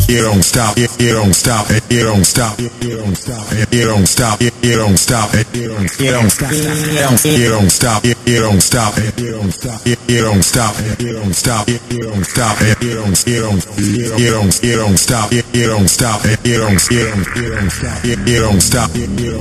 you don't stop, you don't stop, you don't stop, you don't stop, you don't stop, you don't stop, you don't stop, you don't stop, you don't stop, you don't stop, you don't stop, you don't stop, you don't stop, you don't stop, you don't stop, you don't stop, you don't stop,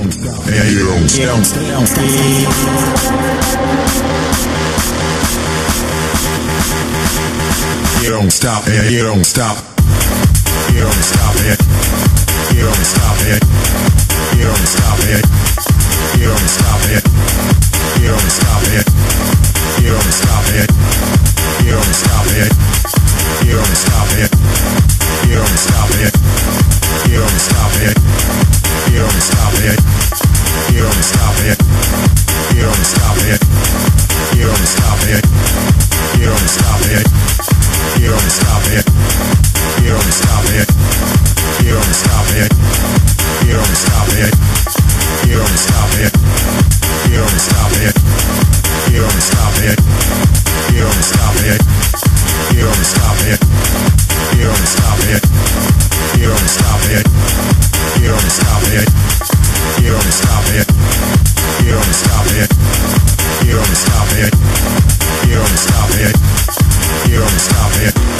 you don't stop, you don't stop, you don't stop it, you don't stop it, you don't stop it, you don't stop it, you don't stop it, you don't stop it, you don't stop it, you don't stop it, you don't stop it, you don't stop it, you don't stop it, you don't stop it, you don't stop it, you don't stop it, you don't stop it. You don't stop it. You don't stop it. You don't stop it. You don't stop it. You don't stop it. You don't stop it. You don't stop it. You don't stop it. You don't stop it. You don't stop it. You don't stop it. You don't stop it. You don't stop it. You don't stop it. You don't stop it. You don't stop it. You don't stop it.